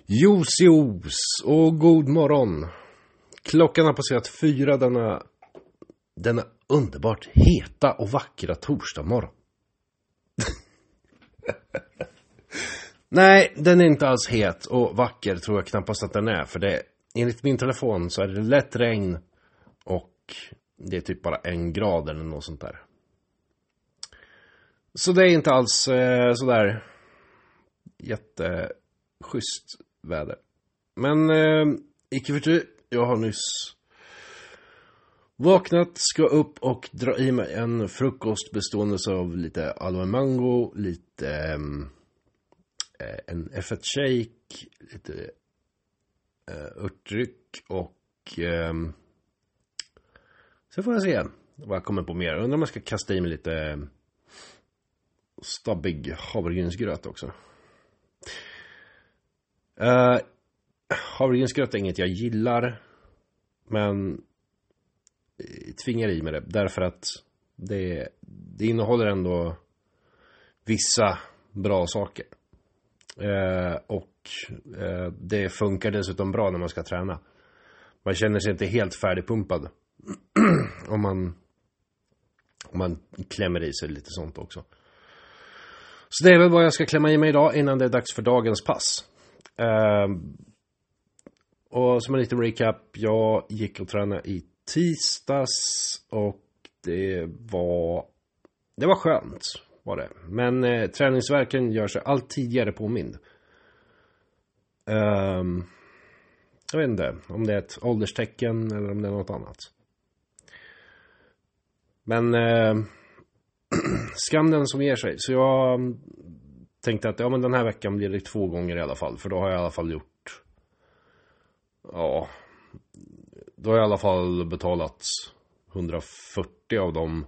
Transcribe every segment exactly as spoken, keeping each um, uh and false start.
Josjos och god morgon. Klockan har passerat fyra denna, denna underbart heta och vackra torsdag morgon. Nej, den är inte alls het och vacker, tror jag knappast att den är. För det, enligt min telefon så är det lätt regn och det är typ bara en grad eller något sånt där. Så det är inte alls eh, sådär jätteschysst väder. Men eh, icke förty, jag har nyss vaknat, ska upp och dra i mig en frukost bestående av lite aloe mango, lite eh, en F ett shake, lite eh, örtdryck och eh, så får jag se vad jag kommer på mer. Jag undrar om jag ska kasta i mig lite stabbig havregrynsgröt också. Uh, havregrynsgröt är inget jag gillar, men tvingar i mig det därför att det, det innehåller ändå vissa bra saker. Uh, och uh, det funkar dessutom bra när man ska träna. Man känner sig inte helt färdigpumpad om man om man klämmer i sig lite sånt också. Så det är väl vad jag ska klämma i mig idag innan det är dags för dagens pass. Uh, och som en liten recap, jag gick och tränade i tisdags och det var det var skönt var det. Men uh, träningsverken gör sig allt tidigare påmind. Uh, jag vet inte om det är ett ålderstecken eller om det är något annat. Men uh, skam den som ger sig. Så jag tänkte att ja, men den här veckan blir det två gånger i alla fall. För då har jag i alla fall gjort, ja, då har jag i alla fall betalat hundrafyrtio av de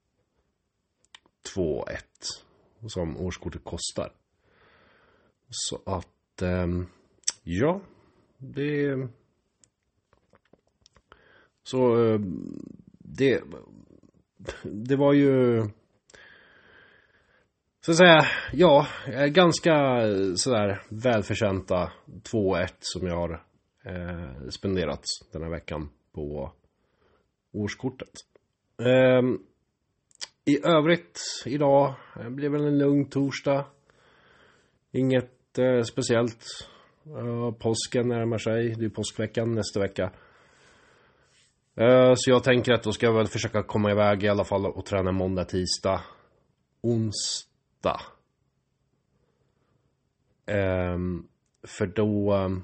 två ett som årskortet kostar. Så att ja, det så det det var ju så att säga, ja, ganska sådär välförtjänta två ett som jag har eh, spenderat den här veckan på årskortet. Eh, I övrigt idag blir väl en lugn torsdag. Inget eh, speciellt. Eh, påsken närmar sig, det är påskveckan nästa vecka. Eh, så jag tänker att då ska jag väl försöka komma iväg i alla fall och träna måndag, tisdag, onsdag. Um, för då um,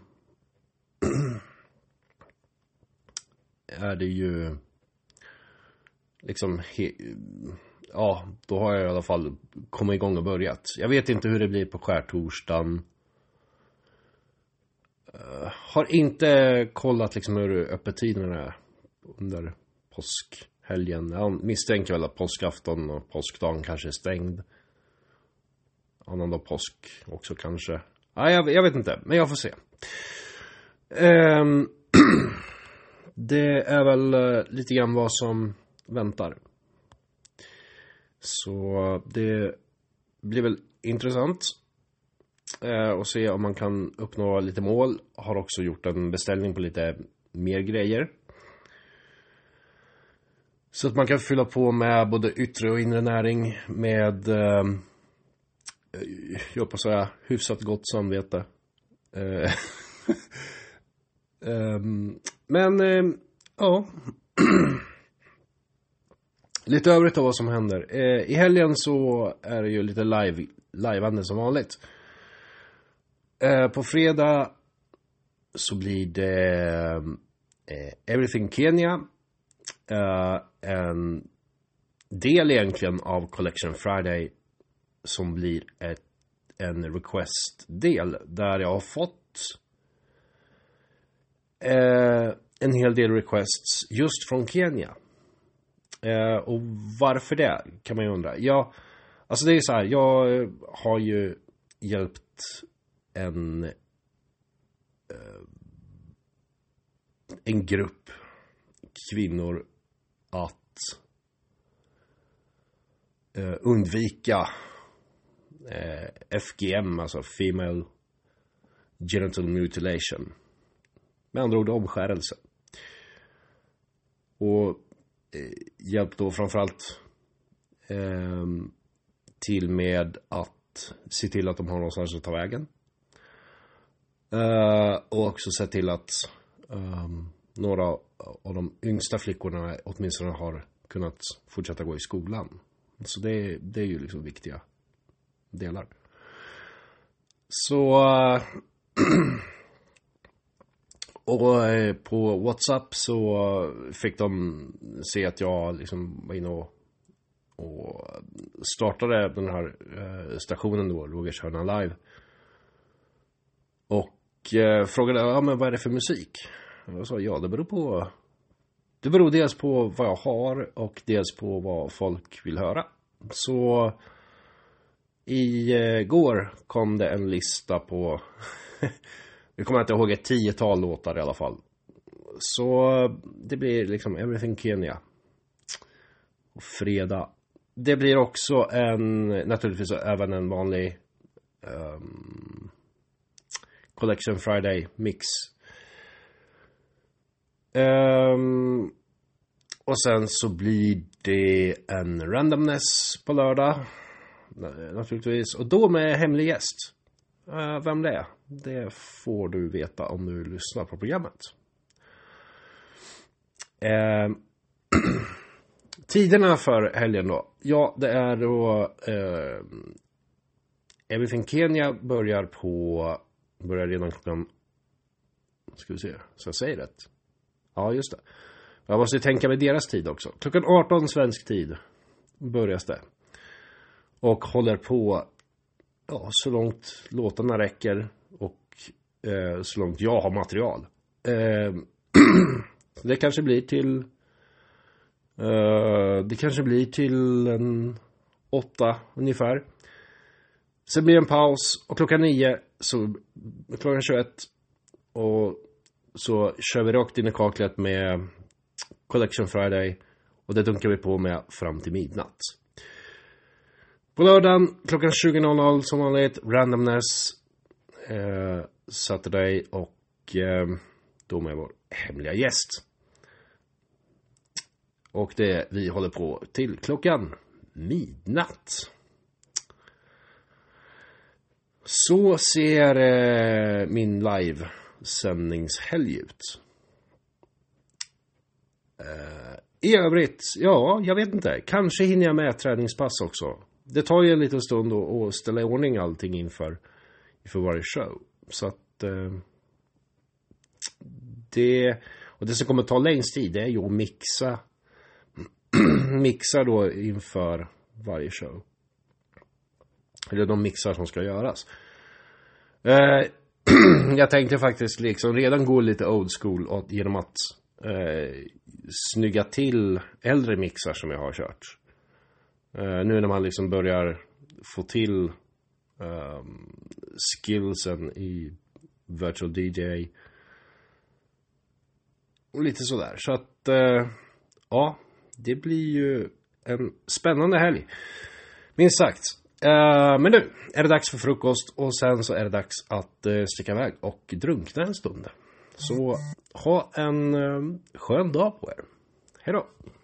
är det ju liksom he- ja, då har jag i alla fall kommit igång och börjat. Jag vet inte hur det blir på skärtorsdagen. Uh, har inte kollat liksom hur öppettiderna är under påskhelgen. Jag misstänker väl att påskafton och påskdagen kanske är stängd. Annandag påsk också kanske. Nej, jag, jag vet inte, men jag får se. Um, det är väl uh, lite grann vad som väntar. Så det blir väl intressant uh, att se om man kan uppnå lite mål. Har också gjort en beställning på lite mer grejer. Så att man kan fylla på med både yttre och inre näring med uh, jag hoppas säga hyfsat gott samvete. Uh, um, men uh, ja. Lite övrigt av vad som händer. Uh, I helgen så är det ju lite live liveande som vanligt. Uh, på fredag så blir det uh, Everything Kenya. Uh, en del egentligen av Collection Friday som blir ett, en request-del där jag har fått uh, en hel del requests just från Kenya. Uh, och varför det kan man ju undra. Ja, alltså det är så här, jag har ju hjälpt en uh, en grupp kvinnor att uh, undvika uh, F G M, alltså Female genital mutilation. Med andra ord omskärelse. Och eh, hjälp då framförallt eh, till med att se till att de har någonstans att ta vägen. Uh, och också se till att um, några av de yngsta flickorna åtminstone har kunnat fortsätta gå i skolan. Så det, det är ju liksom viktiga delar. Så uh, och uh, på WhatsApp så fick de se att jag liksom var inne och, och startade den här uh, stationen då, Rogers Hörna Live. Och eh, frågade, ja men vad är det för musik? Och jag sa, ja det beror på Det beror dels på vad jag har och dels på vad folk vill höra. Så i eh, går kom det en lista på vi kommer inte ihåg ett tiotal låtar i alla fall. Så det blir liksom Everything Kenya. Och fredag. Det blir också en, naturligtvis även en vanlig um, Collection Friday mix. Um, och sen så blir det en randomness på lördag. Naturligtvis. Och då med hemlig gäst. Uh, vem det är? Det får du veta om du lyssnar på programmet. Uh, tiderna för helgen då. Ja, det är då uh, Everything Kenya börjar på börjar redan klockan, ska vi se, så jag säger rätt. Ja, just det. Jag måste tänka med deras tid också. Klockan arton svensk tid börjas det. Och håller på ja, så långt låtarna räcker och eh, så långt jag har material. Eh, det kanske blir till eh, det kanske blir till en åtta ungefär. Sen blir det en paus och klockan nio så klockan tjugoett och så kör vi rakt in i kaklet med Collection Friday och det dunkar vi på med fram till midnatt. På lördagen klockan tjugo som vanligt randomness eh, Saturday och eh, då med vår hemliga gäst. Och det vi håller på till klockan midnatt. Så ser eh, min live-sändningshelg ut. Eh, I övrigt, ja, jag vet inte. Kanske hinner jag med träningspass också. Det tar ju en liten stund att ställa i ordning allting inför, inför varje show. Så att eh, det, och det som kommer ta längst tid, det är ju att mixa mixa då inför varje show. Eller de mixar som ska göras. Eh, jag tänkte faktiskt liksom redan gå lite old school och, genom att eh, snygga till äldre mixar som jag har kört. Eh, nu när man liksom börjar få till eh, skillsen i virtual D J och lite sådär. Så att eh, ja, det blir ju en spännande helg. Minst sagt. Uh, men nu är det dags för frukost och sen så är det dags att uh, sticka iväg och drunkna en stund. Så ha en uh, skön dag på er. Hej då!